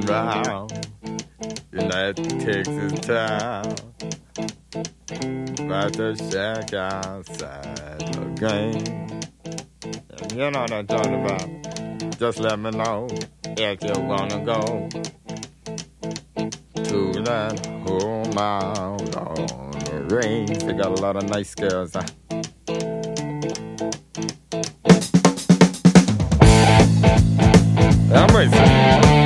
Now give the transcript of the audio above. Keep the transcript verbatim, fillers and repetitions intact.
round in that Texas town. About to shack outside the game. You know what I'm talking about. Just let me know if you wanna go to that home out on the range. They got a lot of nice girls. Huh? I'm racing.